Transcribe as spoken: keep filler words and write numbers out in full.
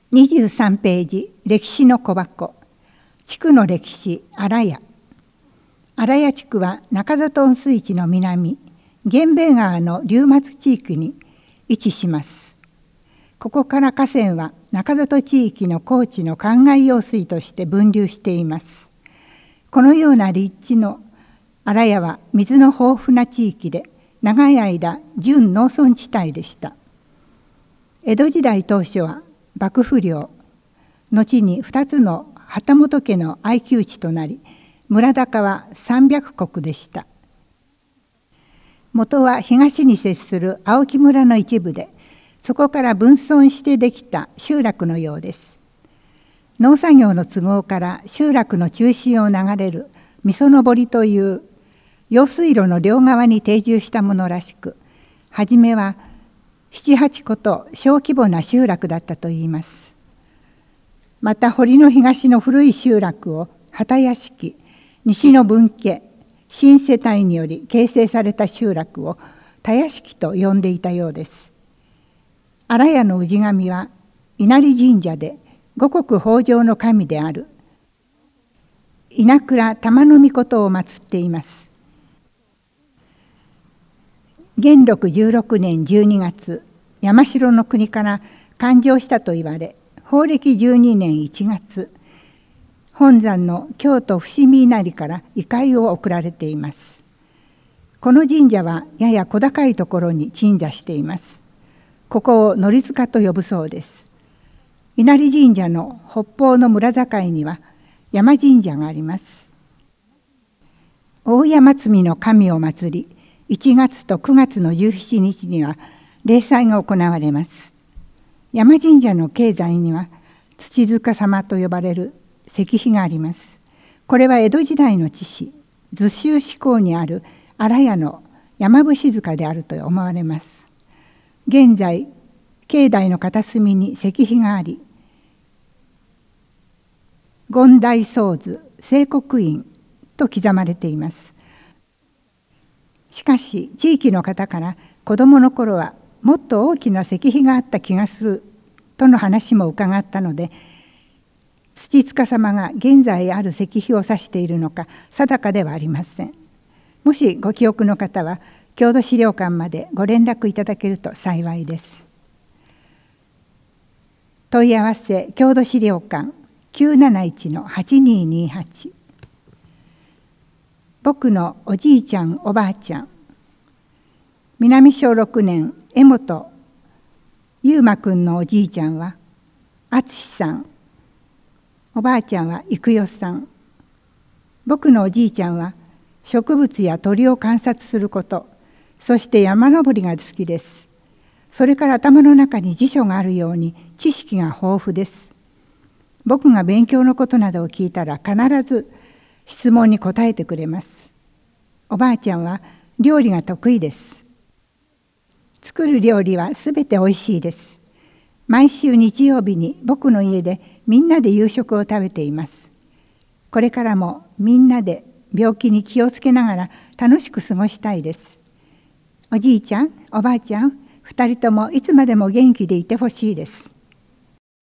にじゅうさんページ、歴史の小箱。地区の歴史、荒谷。荒谷地区は中里温水地の南、源兵衛川の流末地域に位置します。ここから河川は中里地域の高地の灌漑用水として分流しています。このような立地の荒谷は水の豊富な地域で、長い間準農村地帯でした。江戸時代当初は幕府領、後にふたつの旗本家の愛給地となり、村高はさんびゃくこくでした。元は東に接する青木村の一部で、そこから分村してできた集落のようです。農作業の都合から集落の中心を流れるみそのぼりという用水路の両側に定住したものらしく、はじめは七八戸と小規模な集落だったといいます。また堀の東の古い集落を畑屋敷、西の分家、新世帯により形成された集落を田屋敷と呼んでいたようです。荒谷の氏神は稲荷神社で五穀豊穣の神である稲倉玉の命を祀っています。元禄じゅうろくねんじゅうにがつ、山城の国から誕生したと言われ、宝暦じゅうにねんいちがつ、本山の京都伏見稲荷から異界を送られています。この神社はやや小高いところに鎮座しています。ここを乗塚と呼ぶそうです。稲荷神社の北方の村境には山神社があります。大山積の神を祀り、いちがつとくがつのじゅうしちにちには例祭が行われます。山神社の境内には土塚様と呼ばれる石碑があります。これは江戸時代の知史、図州志向にある荒谷の山伏塚であると思われます。現在、境内の片隅に石碑があり、権大僧図聖国院と刻まれています。しかし地域の方から子どもの頃はもっと大きな石碑があった気がするとの話も伺ったので、土塚様が現在ある石碑を指しているのか定かではありません。もしご記憶の方は郷土資料館までご連絡いただけると幸いです。問い合わせ郷土資料館 きゅうなないちのはちにーにーはち。僕のおじいちゃんおばあちゃん、南小ろくねん江本優馬くんのおじいちゃんは敦さん、おばあちゃんは郁代さん。僕のおじいちゃんは植物や鳥を観察すること、そして山登りが好きです。それから頭の中に辞書があるように知識が豊富です。僕が勉強のことなどを聞いたら必ず質問に答えてくれます。おばあちゃんは料理が得意です。作る料理はすべておいしいです。毎週日曜日に僕の家でみんなで夕食を食べています。これからもみんなで病気に気をつけながら楽しく過ごしたいです。おじいちゃん、おばあちゃん、二人ともいつまでも元気でいてほしいです。